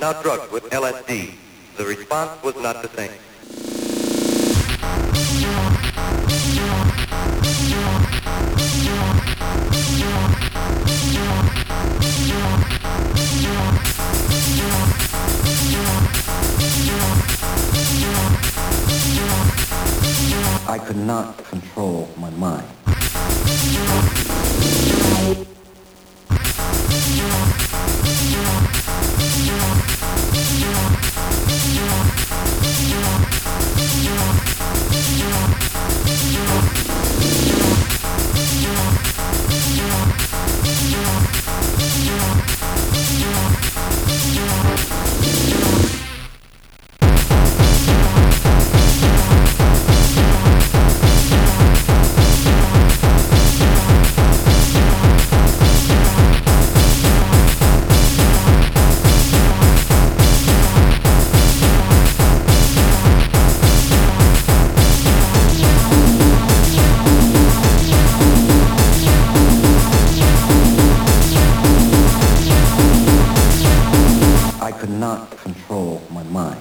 now drugged with LSD. The response was not the same. I could not control my mind. I could not control my mind.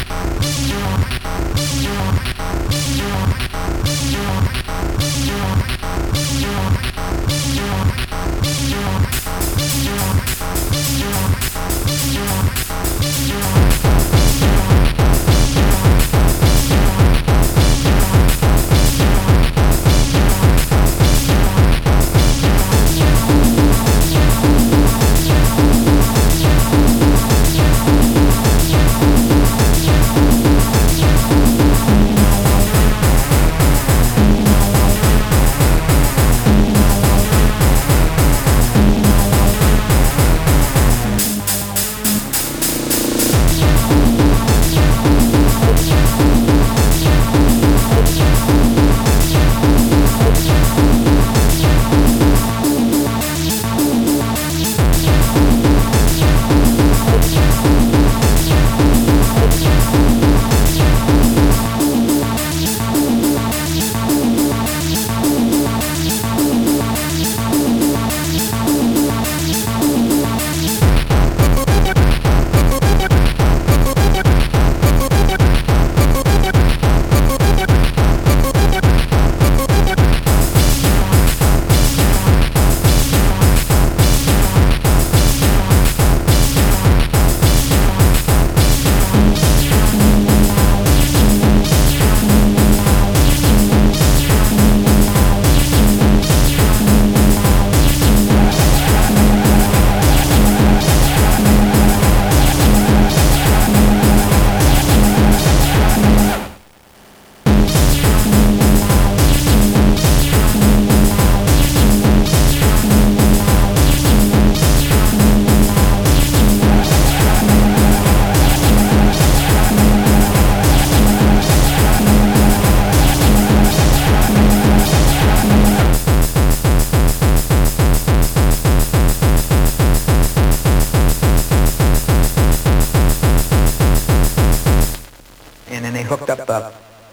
And then they hooked up the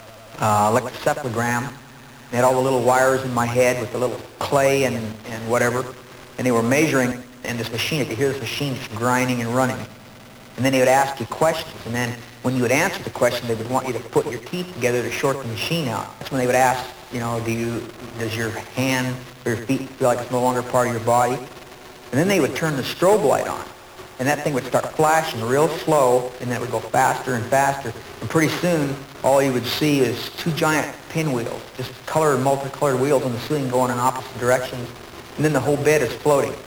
electroencephalogram. They had all the little wires in my head with the little clay and whatever. And they were measuring in this machine. You could hear this machine just grinding and running. And then they would ask you questions. And then when you would answer the question, they would want you to put your teeth together to short the machine out. That's when they would ask, you know, does your hand or your feet feel like it's no longer part of your body? And then they would turn the strobe light on. And that thing would start flashing real slow, and then it would go faster and faster. And pretty soon, all you would see is two giant pinwheels, just multicolored wheels on the ceiling going in opposite directions. And then the whole bed is floating.